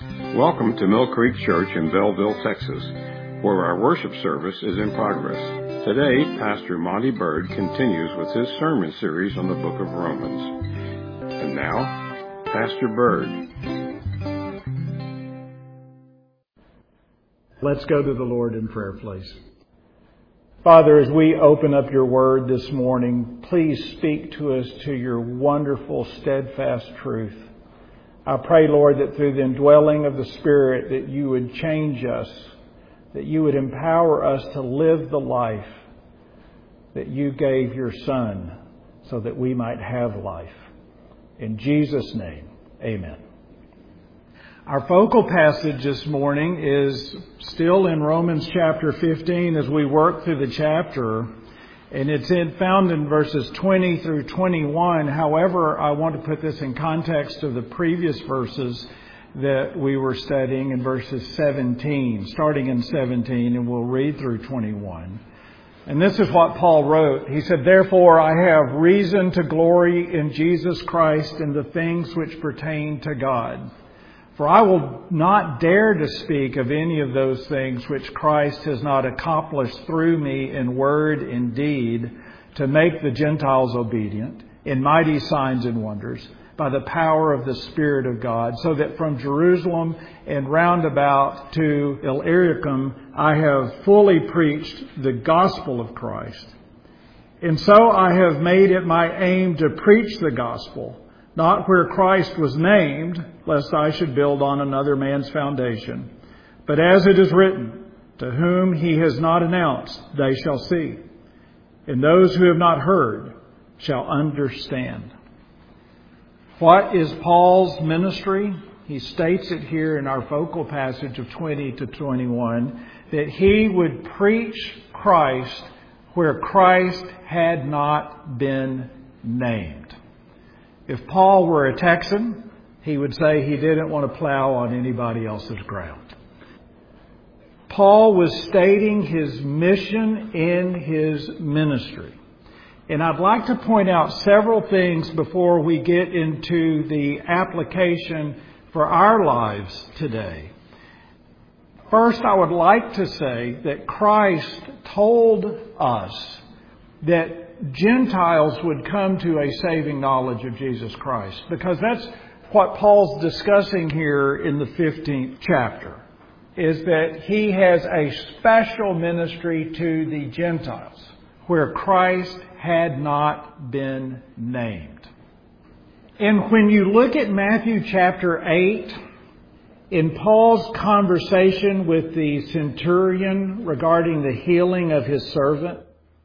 Welcome to Mill Creek Church in Belleville, Texas, where our worship service is in progress. Today, Pastor Monty Bird continues with his sermon series on the book of Romans. And now, Pastor Bird. Let's go to the Lord in prayer, please. Father, as we open up your word this morning, please speak to us to your wonderful, steadfast truth. I pray, Lord, that through the indwelling of the Spirit, that you would change us, that you would empower us to live the life that you gave your Son so that we might have life. In Jesus' name, amen. Our focal passage this morning is still in Romans chapter 15 as we work through the chapter. And it's found in verses 20 through 21. However, I want to put this in context of the previous verses that we were studying in verses 17, starting in 17, and we'll read through 21. And this is what Paul wrote. He said, "Therefore I have reason to glory in Jesus Christ in the things which pertain to God. For I will not dare to speak of any of those things which Christ has not accomplished through me in word and deed, to make the Gentiles obedient, in mighty signs and wonders, by the power of the Spirit of God, so that from Jerusalem and round about to Illyricum I have fully preached the gospel of Christ. And so I have made it my aim to preach the gospel, not where Christ was named, lest I should build on another man's foundation. But as it is written, to whom he has not announced, they shall see. And those who have not heard shall understand." What is Paul's ministry? He states it here in our focal passage of 20 to 21, that he would preach Christ where Christ had not been named. If Paul were a Texan, he would say he didn't want to plow on anybody else's ground. Paul was stating his mission in his ministry. And I'd like to point out several things before we get into the application for our lives today. First, I would like to say that Christ told us that Gentiles would come to a saving knowledge of Jesus Christ, because that's what Paul's discussing here in the 15th chapter, is that he has a special ministry to the Gentiles where Christ had not been named. And when you look at Matthew chapter 8, in Paul's conversation with the centurion regarding the healing of his servant,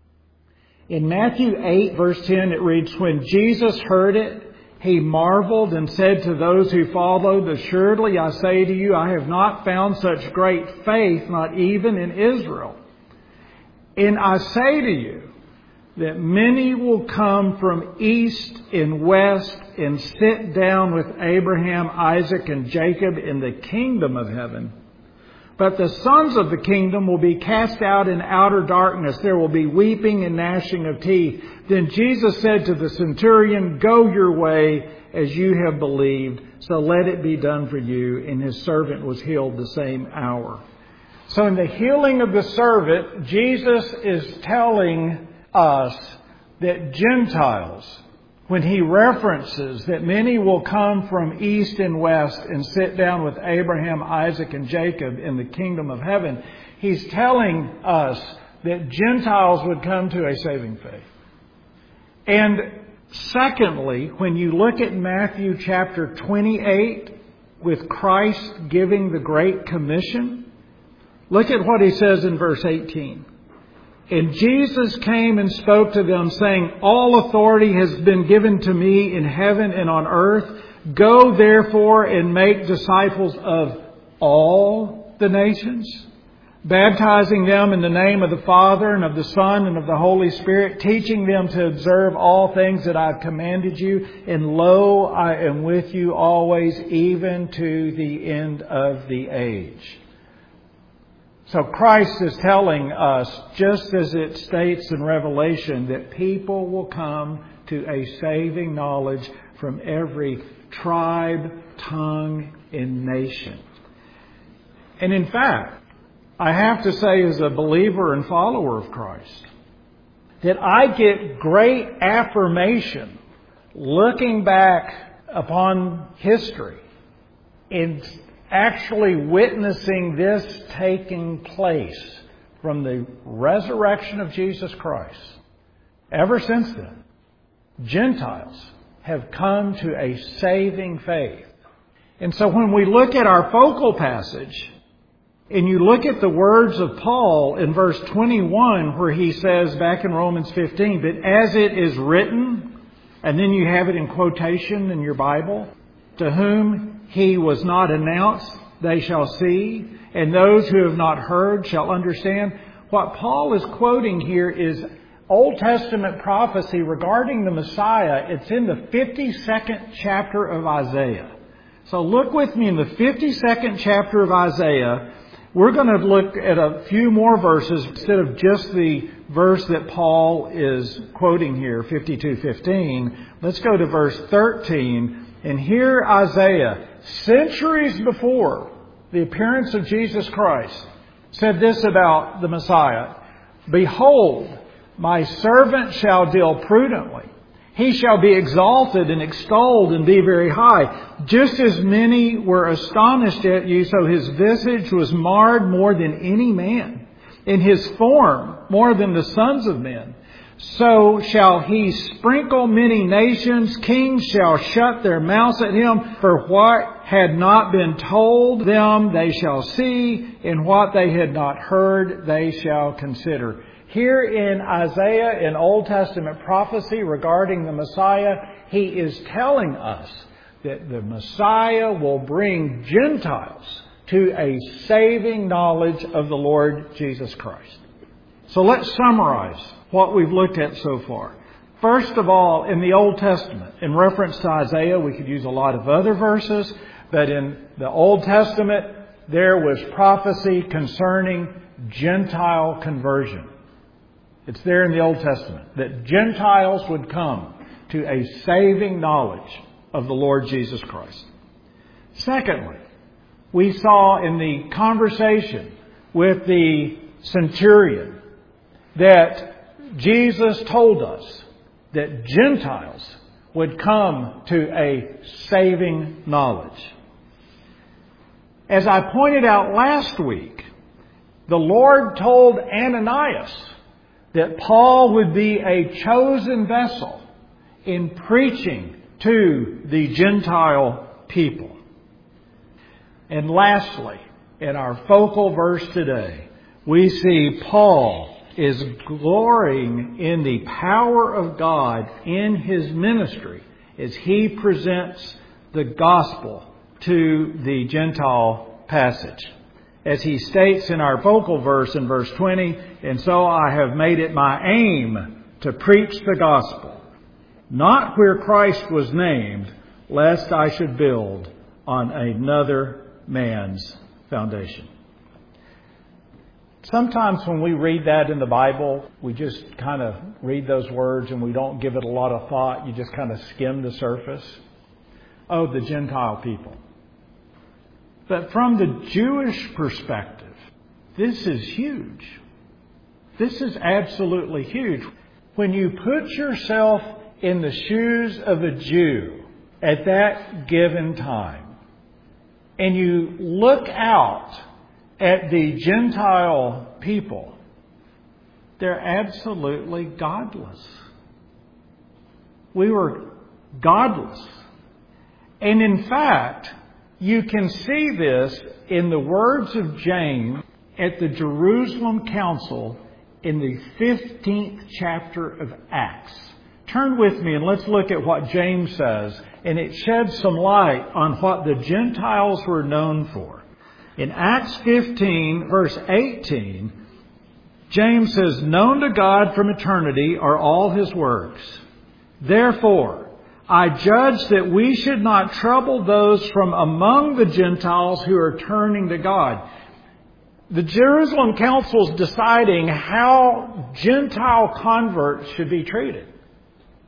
in Matthew 8, verse 10, it reads, "When Jesus heard it, he marveled and said to those who followed, 'Assuredly I say to you, I have not found such great faith, not even in Israel. And I say to you that many will come from east and west and sit down with Abraham, Isaac, and Jacob in the kingdom of heaven. But the sons of the kingdom will be cast out in outer darkness. There will be weeping and gnashing of teeth.' Then Jesus said to the centurion, 'Go your way as you have believed, so let it be done for you.' And his servant was healed the same hour." So in the healing of the servant, Jesus is telling us that Gentiles, when he references that many will come from east and west and sit down with Abraham, Isaac, and Jacob in the kingdom of heaven, he's telling us that Gentiles would come to a saving faith. And secondly, when you look at Matthew chapter 28, with Christ giving the Great Commission, look at what he says in verse 18. "And Jesus came and spoke to them, saying, 'All authority has been given to me in heaven and on earth. Go therefore and make disciples of all the nations, baptizing them in the name of the Father and of the Son and of the Holy Spirit, teaching them to observe all things that I've commanded you. And lo, I am with you always, even to the end of the age.'" So Christ is telling us, just as it states in Revelation, that people will come to a saving knowledge from every tribe, tongue, in nation. And in fact, I have to say as a believer and follower of Christ, that I get great affirmation looking back upon history and actually witnessing this taking place from the resurrection of Jesus Christ. Ever since then, Gentiles have come to a saving faith. And so when we look at our focal passage, and you look at the words of Paul in verse 21, where he says back in Romans 15, but as it is written, and then you have it in quotation in your Bible, to whom he was not announced, they shall see, and those who have not heard shall understand. What Paul is quoting here is Old Testament prophecy regarding the Messiah. It's in the 52nd chapter of Isaiah. So look with me in the 52nd chapter of Isaiah. We're going to look at a few more verses instead of just the verse that Paul is quoting here, 52:15. Let's go to verse 13. And here Isaiah, centuries before the appearance of Jesus Christ, said this about the Messiah. Behold, my servant shall deal prudently. He shall be exalted and extolled and be very high. Just as many were astonished at you, so his visage was marred more than any man, in his form more than the sons of men. So shall he sprinkle many nations. Kings shall shut their mouths at him. For what had not been told them they shall see, and what they had not heard they shall consider. Here in Isaiah, in Old Testament prophecy regarding the Messiah, he is telling us that the Messiah will bring Gentiles to a saving knowledge of the Lord Jesus Christ. So let's summarize what we've looked at so far. First of all, in the Old Testament, in reference to Isaiah, we could use a lot of other verses, but in the Old Testament, there was prophecy concerning Gentile conversion. It's there in the Old Testament that Gentiles would come to a saving knowledge of the Lord Jesus Christ. Secondly, we saw in the conversation with the centurion that Jesus told us that Gentiles would come to a saving knowledge. As I pointed out last week, the Lord told Ananias that Paul would be a chosen vessel in preaching to the Gentile people. And lastly, in our focal verse today, we see Paul is glorying in the power of God in his ministry as he presents the gospel to the Gentile passage. As he states in our focal verse in verse 20, and so I have made it my aim to preach the gospel, not where Christ was named, lest I should build on another man's foundation. Sometimes when we read that in the Bible, we just kind of read those words and we don't give it a lot of thought. You just kind of skim the surface. Oh, the Gentile people. But from the Jewish perspective, this is huge. This is absolutely huge. When you put yourself in the shoes of a Jew at that given time, and you look out at the Gentile people, they're absolutely godless. We were godless. And in fact, you can see this in the words of James at the Jerusalem Council in the 15th chapter of Acts. Turn with me and let's look at what James says, and it sheds some light on what the Gentiles were known for. In Acts 15, verse 18, James says, known to God from eternity are all his works. Therefore, I judge that we should not trouble those from among the Gentiles who are turning to God. The Jerusalem Council is deciding how Gentile converts should be treated.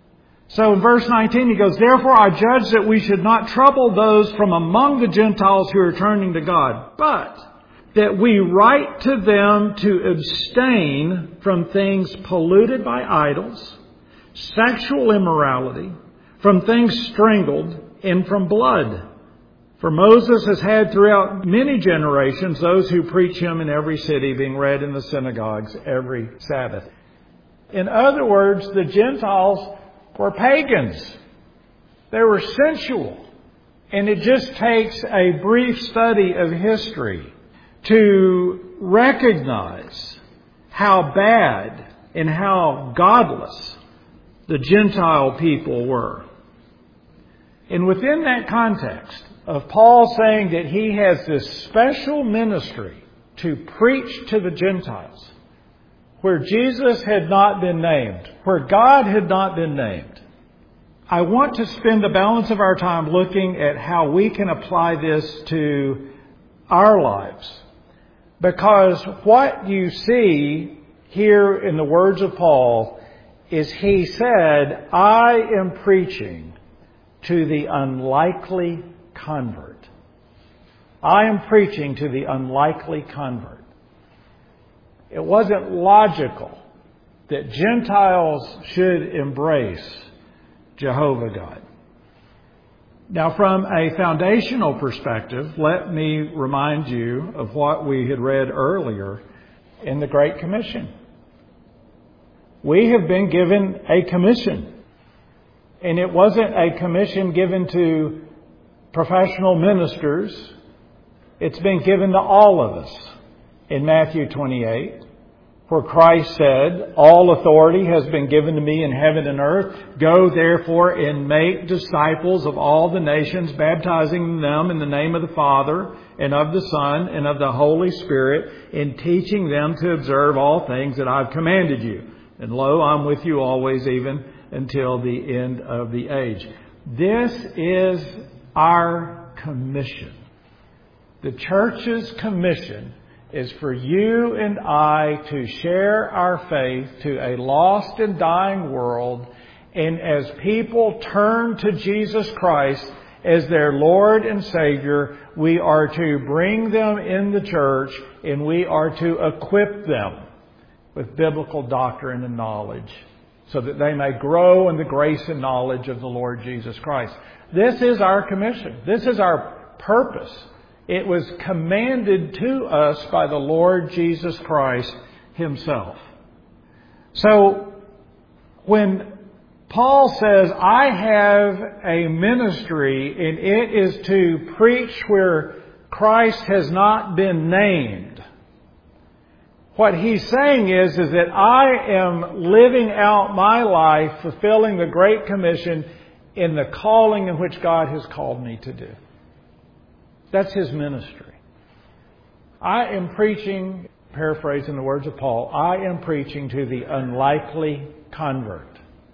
So in verse 19 he goes, "Therefore I judge that we should not trouble those from among the Gentiles who are turning to God, but that we write to them to abstain from things polluted by idols, sexual immorality, from things strangled, and from blood. For Moses has had throughout many generations those who preach him in every city, being read in the synagogues every Sabbath." In other words, the Gentiles were pagans. They were sensual. And it just takes a brief study of history to recognize how bad and how godless the Gentile people were. And within that context of Paul saying that he has this special ministry to preach to the Gentiles, where Jesus had not been named, where God had not been named, I want to spend the balance of our time looking at how we can apply this to our lives. Because what you see here in the words of Paul is he said, "I am preaching to the unlikely convert." I am preaching to the unlikely convert. It wasn't logical that Gentiles should embrace Jehovah God. Now, from a foundational perspective, let me remind you of what we had read earlier in the Great Commission. We have been given a commission. And it wasn't a commission given to professional ministers. It's been given to all of us. In Matthew 28, where Christ said, "All authority has been given to me in heaven and earth. Go therefore and make disciples of all the nations, baptizing them in the name of the Father and of the Son and of the Holy Spirit, and teaching them to observe all things that I've commanded you. And lo, I'm with you always, even until the end of the age." This is our commission. The church's commission is for you and I to share our faith to a lost and dying world. And as people turn to Jesus Christ as their Lord and Savior, we are to bring them in the church and we are to equip them with biblical doctrine and knowledge so that they may grow in the grace and knowledge of the Lord Jesus Christ. This is our commission. This is our purpose. It was commanded to us by the Lord Jesus Christ Himself. So, when Paul says, "I have a ministry and it is to preach where Christ has not been named," what he's saying is that I am living out my life fulfilling the Great Commission in the calling in which God has called me to do. That's his ministry. I am preaching, paraphrasing the words of Paul, I am preaching to the unlikely convert.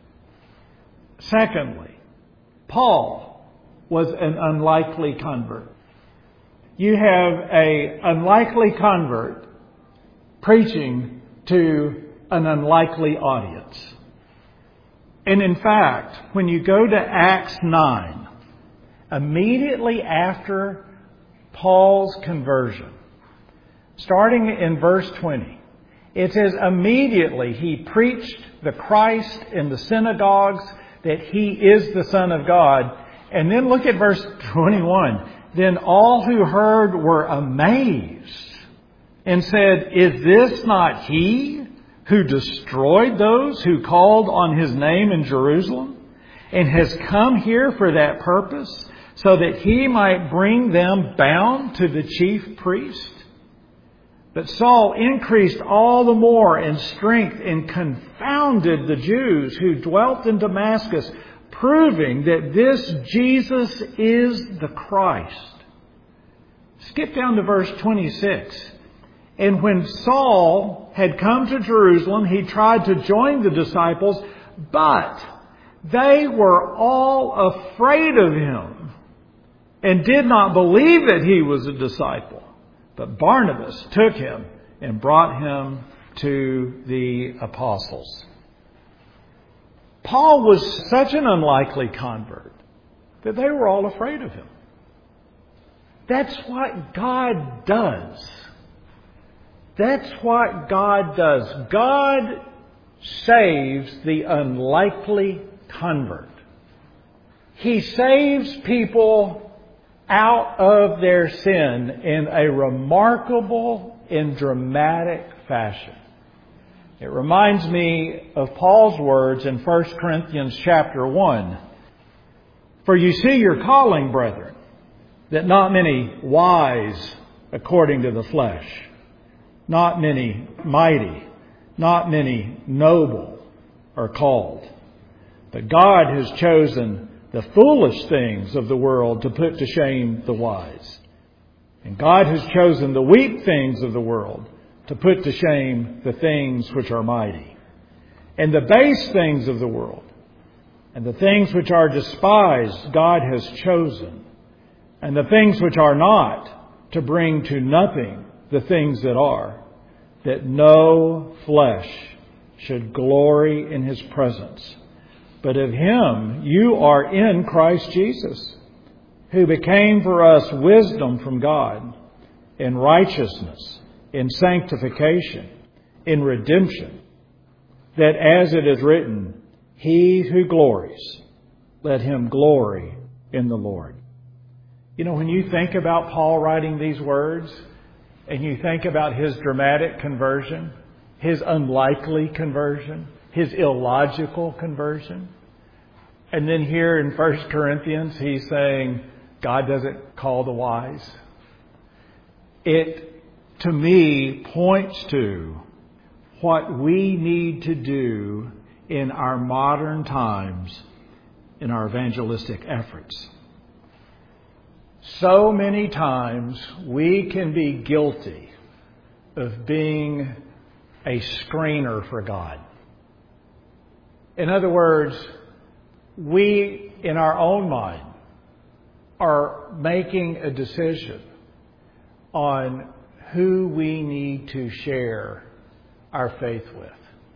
Secondly, Paul was an unlikely convert. You have an unlikely convert preaching to an unlikely audience. And in fact, when you go to Acts 9, immediately after Paul's conversion, starting in verse 20, it says, "Immediately he preached the Christ in the synagogues, that he is the Son of God." And then look at verse 21. "Then all who heard were amazed and said, 'Is this not he who destroyed those who called on his name in Jerusalem, and has come here for that purpose, so that he might bring them bound to the chief priest?' But Saul increased all the more in strength and confounded the Jews who dwelt in Damascus, proving that this Jesus is the Christ." Skip down to verse 26. "And when Saul had come to Jerusalem, he tried to join the disciples, but they were all afraid of him and did not believe that he was a disciple. But Barnabas took him and brought him to the apostles." Paul was such an unlikely convert that they were all afraid of him. That's what God does. That's what God does. God saves the unlikely convert. He saves people out of their sin in a remarkable and dramatic fashion. It reminds me of Paul's words in 1 Corinthians chapter 1. For you see your calling, brethren, that not many wise according to the flesh, not many mighty, not many noble are called. But God has chosen the foolish things of the world to put to shame the wise. And God has chosen the weak things of the world to put to shame the things which are mighty. And the base things of the world and the things which are despised God has chosen. And the things which are not to bring to nothing the things that are, that no flesh should glory in His presence. But of Him you are in Christ Jesus, who became for us wisdom from God, in righteousness, in sanctification, in redemption, that as it is written, he who glories, let him glory in the Lord. You know, when you think about Paul writing these words, and you think about his dramatic conversion, his unlikely conversion, his illogical conversion, and then here in 1 Corinthians he's saying God doesn't call the wise. It, to me, points to what we need to do in our modern times in our evangelistic efforts. So many times we can be guilty of being a screener for God. In other words, we, in our own mind, are making a decision on who we need to share our faith with.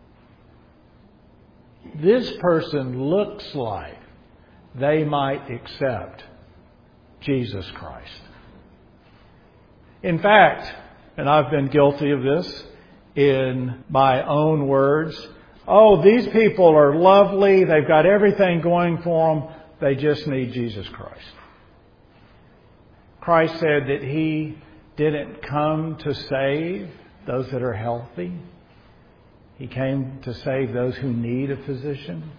This person looks like they might accept Jesus Christ. In fact, and I've been guilty of this in my own words, oh, these people are lovely, they've got everything going for them, they just need Jesus Christ. Christ said that He didn't come to save those that are healthy. He came to save those who need a physician.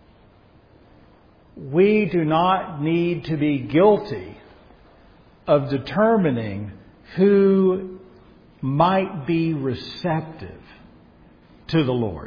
We do not need to be guilty of determining who might be receptive to the Lord.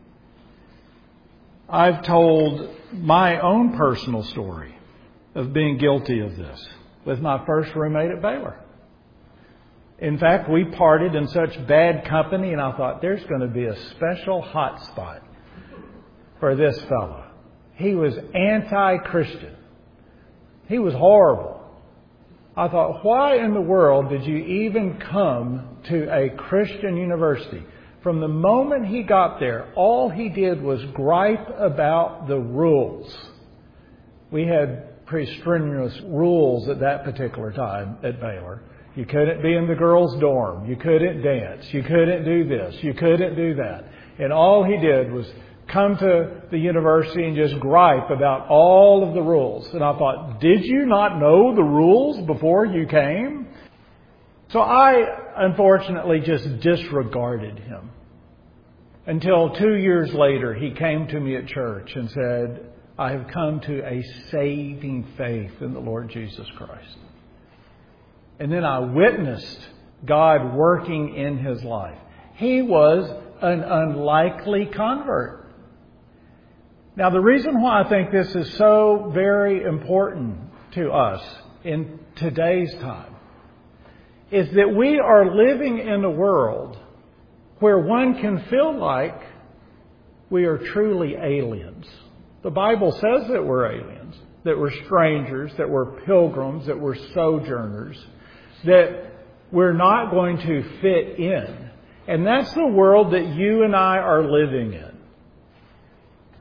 I've told my own personal story of being guilty of this with my first roommate at Baylor. In fact, we parted in such bad company, and I thought there's going to be a special hot spot for this fellow. He was anti-Christian. He was horrible. I thought, why in the world did you even come to a Christian university? From the moment he got there, all he did was gripe about the rules. We had pretty strenuous rules at that particular time at Baylor. You couldn't be in the girls' dorm. You couldn't dance. You couldn't do this. You couldn't do that. And all he did was come to the university and just gripe about all of the rules. And I thought, did you not know the rules before you came? So I, unfortunately, just disregarded him. Until 2 years later, he came to me at church and said, I have come to a saving faith in the Lord Jesus Christ. And then I witnessed God working in his life. He was an unlikely convert. Now, the reason why I think this is so very important to us in today's time is that we are living in a world where one can feel like we are truly aliens. The Bible says that we're aliens, that we're strangers, that we're pilgrims, that we're sojourners, that we're not going to fit in. And that's the world that you and I are living in.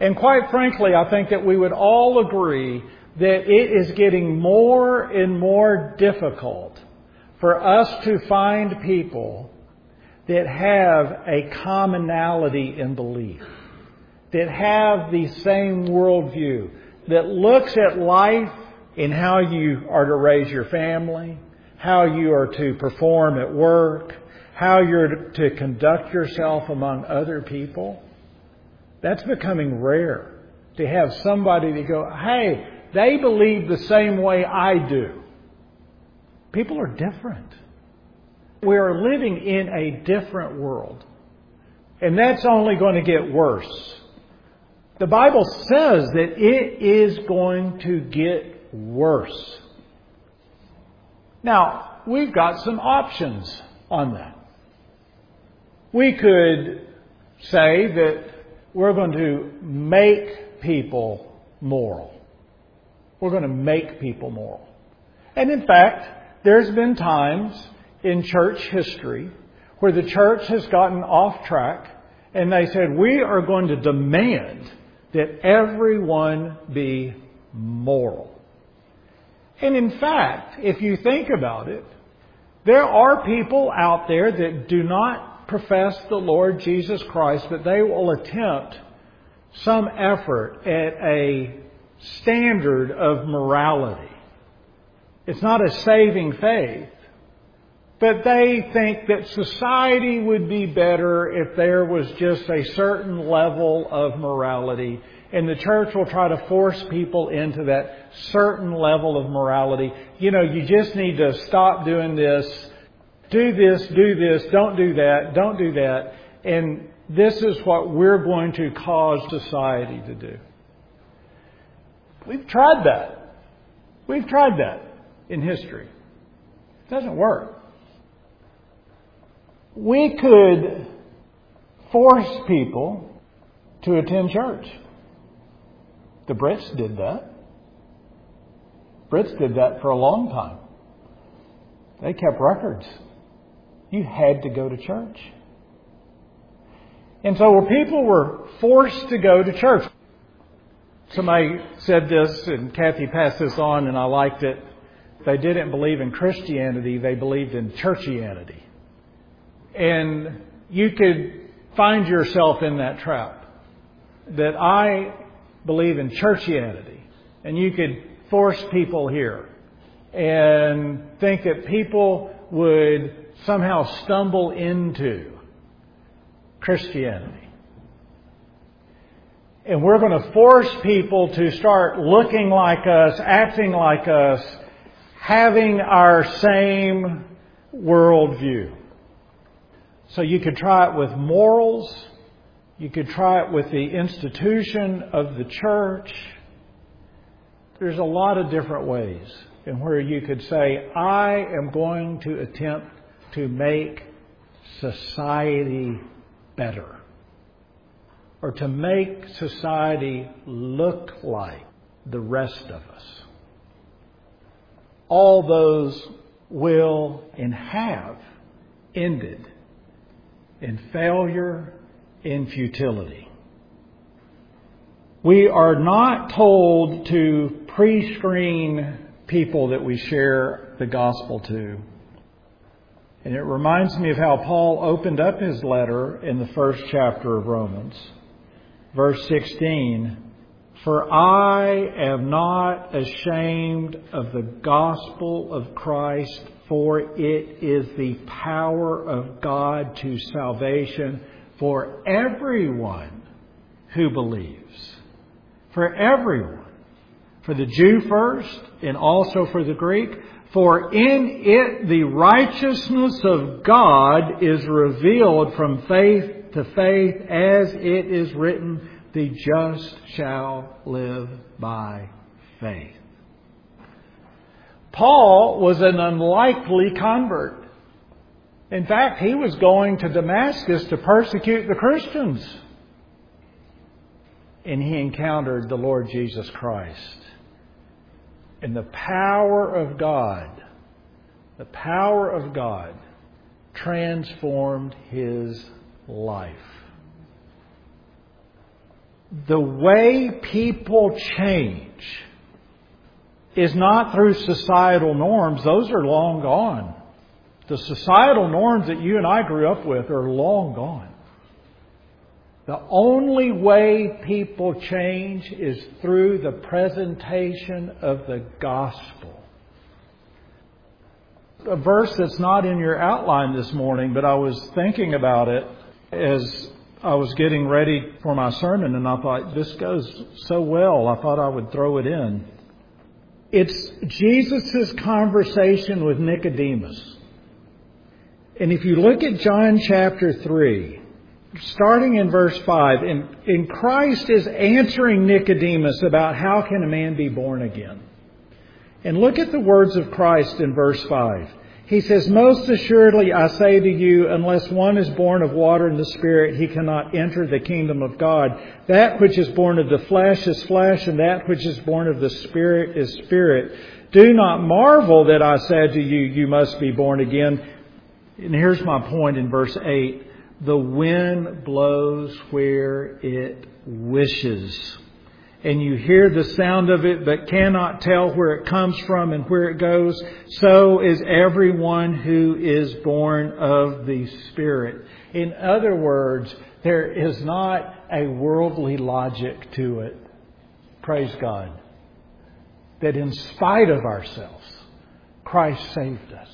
And quite frankly, I think that we would all agree that it is getting more and more difficult for us to find people that have a commonality in belief, that have the same worldview, that looks at life and how you are to raise your family, how you are to perform at work, how you're to conduct yourself among other people. That's becoming rare, to have somebody to go, hey, they believe the same way I do. People are different. We are living in a different world. And that's only going to get worse. The Bible says that it is going to get worse. Now, we've got some options on that. We could say that we're going to make people moral. We're going to make people moral. And in fact, there's been times in church history where the church has gotten off track and they said, we are going to demand that everyone be moral. And in fact, if you think about it, there are people out there that do not profess the Lord Jesus Christ, but they will attempt some effort at a standard of morality. It's not a saving faith, but they think that society would be better if there was just a certain level of morality. And the church will try to force people into that certain level of morality. You know, you just need to stop doing this, do this, don't do that. And this is what we're going to cause society to do. We've tried that. We've tried that in history. It doesn't work. We could force people to attend church. The Brits did that. Brits did that for a long time. They kept records. You had to go to church. And so where people were forced to go to church. Somebody said this, and Kathy passed this on, and I liked it. They didn't believe in Christianity, they believed in churchianity. And you could find yourself in that trap. That I believe in churchianity. And you could force people here. And think that people would somehow stumble into Christianity. And we're going to force people to start looking like us, acting like us, having our same worldview. So you could try it with morals. You could try it with the institution of the church. There's a lot of different ways in where you could say, I am going to attempt to make society better. Or to make society look like the rest of us. All those will and have ended in failure, in futility. We are not told to pre-screen people that we share the gospel to. And it reminds me of how Paul opened up his letter in the first chapter of Romans. Verse 16, for I am not ashamed of the gospel of Christ, for it is the power of God to salvation for everyone who believes. For everyone. For the Jew first, and also for the Greek. For in it the righteousness of God is revealed from faith to faith, as it is written, the just shall live by faith. Paul was an unlikely convert. In fact, he was going to Damascus to persecute the Christians. And he encountered the Lord Jesus Christ. And the power of God transformed his life. the way people change is not through societal norms. Those are long gone. The societal norms that you and I grew up with are long gone. The only way people change is through the presentation of the gospel. A verse that's not in your outline this morning, but I was thinking about it as I was getting ready for my sermon, and I thought, this goes so well, I thought I would throw it in. It's Jesus' conversation with Nicodemus. And if you look at John chapter 3, starting in verse 5, and Christ is answering Nicodemus about how can a man be born again. And look at the words of Christ in verse 5. He says, "Most assuredly I say to you, unless one is born of water and the Spirit, he cannot enter the kingdom of God. That which is born of the flesh is flesh, and that which is born of the Spirit is spirit. Do not marvel that I said to you, you must be born again." And here's my point in verse 8. The wind blows where it wishes, and you hear the sound of it, but cannot tell where it comes from and where it goes. So is everyone who is born of the Spirit. In other words, there is not a worldly logic to it. Praise God. That in spite of ourselves, Christ saved us.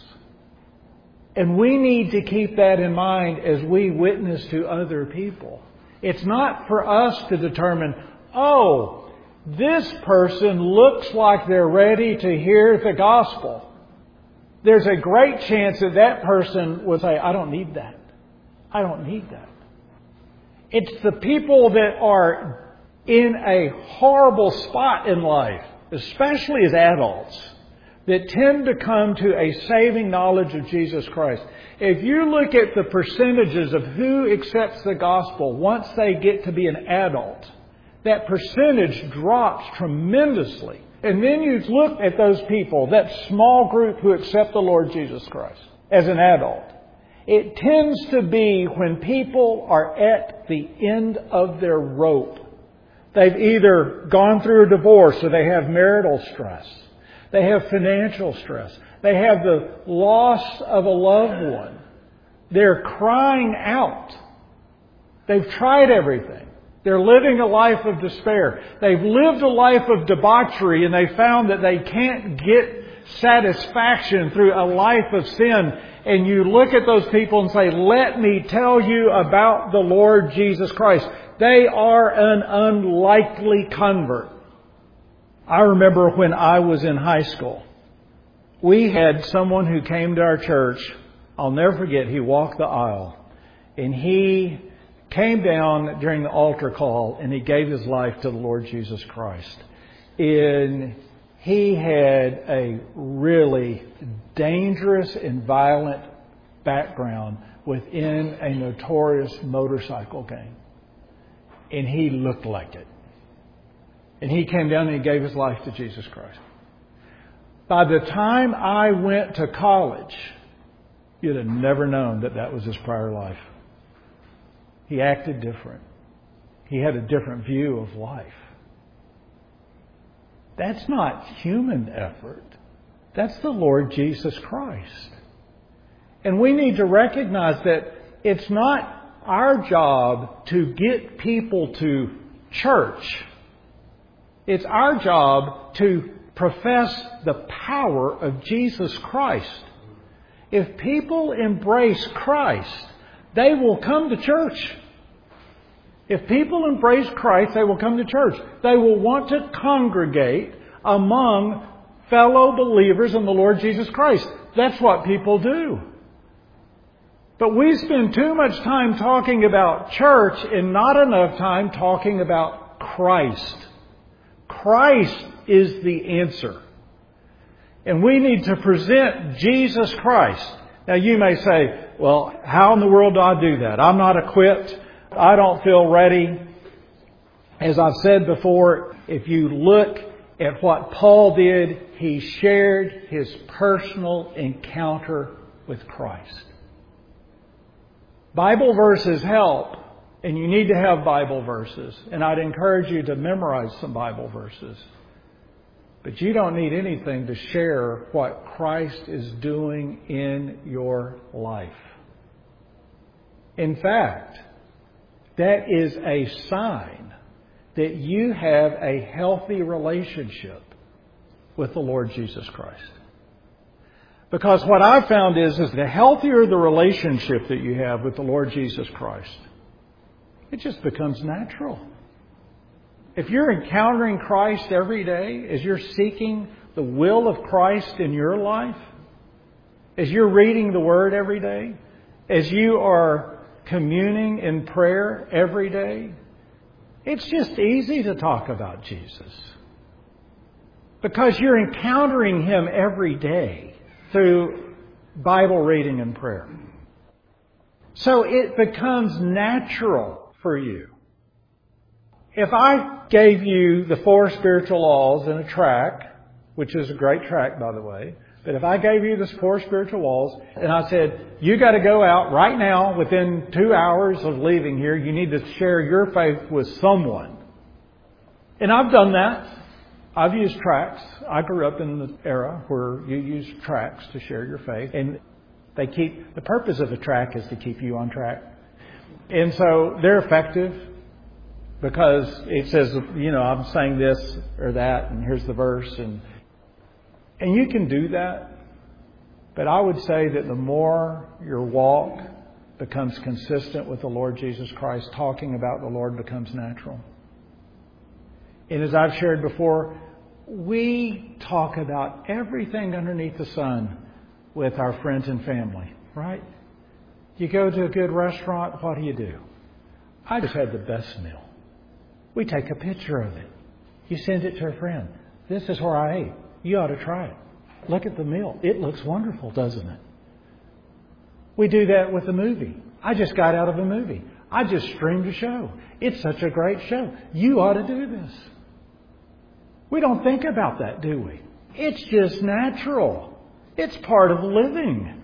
And we need to keep that in mind as we witness to other people. It's not for us to determine, oh, this person looks like they're ready to hear the gospel. There's a great chance that that person would say, I don't need that. I don't need that. It's the people that are in a horrible spot in life, especially as adults, that tend to come to a saving knowledge of Jesus Christ. If you look at the percentages of who accepts the gospel once they get to be an adult, that percentage drops tremendously. And then you look at those people, that small group who accept the Lord Jesus Christ as an adult. It tends to be when people are at the end of their rope. They've either gone through a divorce or they have marital stress. They have financial stress. They have the loss of a loved one. They're crying out. They've tried everything. They're living a life of despair. They've lived a life of debauchery, and they found that they can't get satisfaction through a life of sin. And you look at those people and say, let me tell you about the Lord Jesus Christ. They are an unlikely convert. I remember when I was in high school, we had someone who came to our church. I'll never forget, he walked the aisle. And he came down during the altar call and he gave his life to the Lord Jesus Christ. And he had a really dangerous and violent background within a notorious motorcycle gang. And he looked like it. And he came down and he gave his life to Jesus Christ. By the time I went to college, you'd have never known that that was his prior life. He acted different. He had a different view of life. That's not human effort. That's the Lord Jesus Christ. And we need to recognize that it's not our job to get people to church. It's our job to profess the power of Jesus Christ. If people embrace Christ, they will come to church. If people embrace Christ, they will come to church. They will want to congregate among fellow believers in the Lord Jesus Christ. That's what people do. But we spend too much time talking about church and not enough time talking about Christ. Christ is the answer. And we need to present Jesus Christ. Now you may say, well, how in the world do I do that? I'm not equipped. I don't feel ready. As I've said before, if you look at what Paul did, he shared his personal encounter with Christ. Bible verses help, And you need to have Bible verses. And I'd encourage you to memorize some Bible verses. But you don't need anything to share what Christ is doing in your life. In fact, that is a sign that you have a healthy relationship with the Lord Jesus Christ. Because what I've found is the healthier the relationship that you have with the Lord Jesus Christ, it just becomes natural. If you're encountering Christ every day, as you're seeking the will of Christ in your life, as you're reading the Word every day, as you are communing in prayer every day, it's just easy to talk about Jesus. Because you're encountering Him every day through Bible reading and prayer. So it becomes natural for you. If I gave you the 4 spiritual laws in a tract, which is a great tract, by the way, but if I gave you the 4 spiritual laws and I said, you got to go out right now within 2 hours of leaving here, you need to share your faith with someone. And I've done that. I've used tracts. I grew up in the era where you use tracts to share your faith. And the purpose of a tract is to keep you on track. And so they're effective because it says, I'm saying this or that, and here's the verse. And you can do that. But I would say that the more your walk becomes consistent with the Lord Jesus Christ, talking about the Lord becomes natural. And as I've shared before, we talk about everything underneath the sun with our friends and family, right? You go to a good restaurant, what do? I just had the best meal. We take a picture of it. You send it to a friend. This is where I ate. You ought to try it. Look at the meal. It looks wonderful, doesn't it? We do that with a movie. I just got out of a movie. I just streamed a show. It's such a great show. You ought to do this. We don't think about that, do we? It's just natural. It's part of living.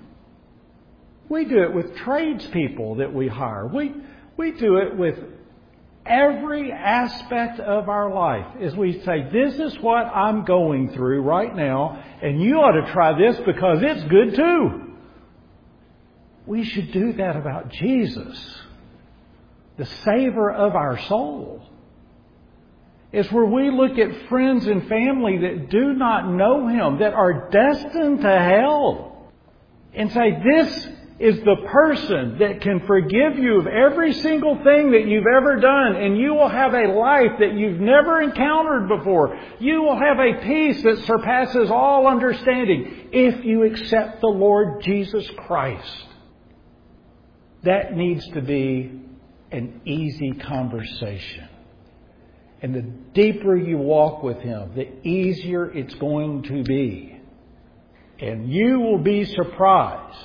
We do it with tradespeople that we hire. We do it with every aspect of our life. As we say, this is what I'm going through right now, and you ought to try this because it's good too. We should do that about Jesus, the Savior of our soul. Is where we look at friends and family that do not know Him, that are destined to hell, and say, this is the person that can forgive you of every single thing that you've ever done, and you will have a life that you've never encountered before. You will have a peace that surpasses all understanding if you accept the Lord Jesus Christ. That needs to be an easy conversation. And the deeper you walk with Him, the easier it's going to be. And you will be surprised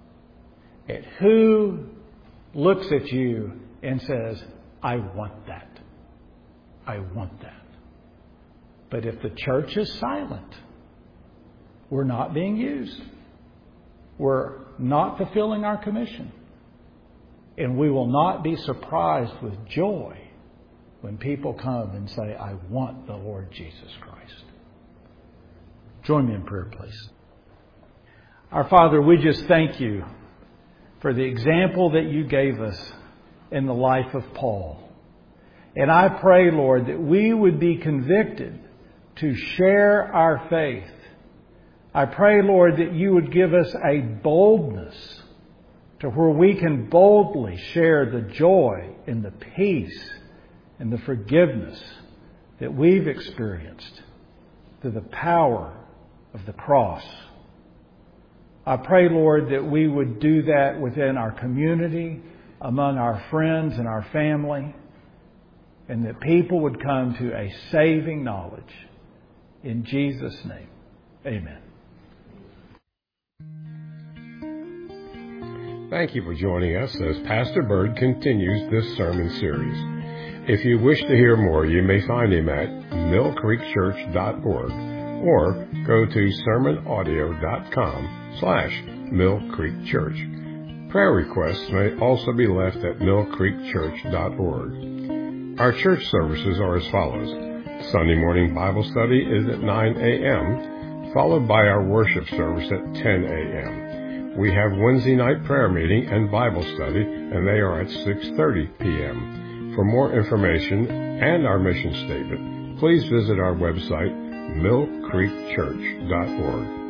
at who looks at you and says, I want that. I want that. But if the church is silent, we're not being used. We're not fulfilling our commission. And we will not be surprised with joy when people come and say, I want the Lord Jesus Christ. Join me in prayer, please. Our Father, we just thank You for the example that You gave us in the life of Paul. And I pray, Lord, that we would be convicted to share our faith. I pray, Lord, that You would give us a boldness to where we can boldly share the joy and the peace and the forgiveness that we've experienced through the power of the cross. I pray, Lord, that we would do that within our community, among our friends and our family, and that people would come to a saving knowledge. In Jesus' name, amen. Thank you for joining us as Pastor Bird continues this sermon series. If you wish to hear more, you may find him at millcreekchurch.org or go to sermonaudio.com/millcreekchurch. Prayer requests may also be left at millcreekchurch.org. Our church services are as follows. Sunday morning Bible study is at 9 a.m., followed by our worship service at 10 a.m. We have Wednesday night prayer meeting and Bible study, and they are at 6:30 p.m. For more information and our mission statement, please visit our website, millcreekchurch.org.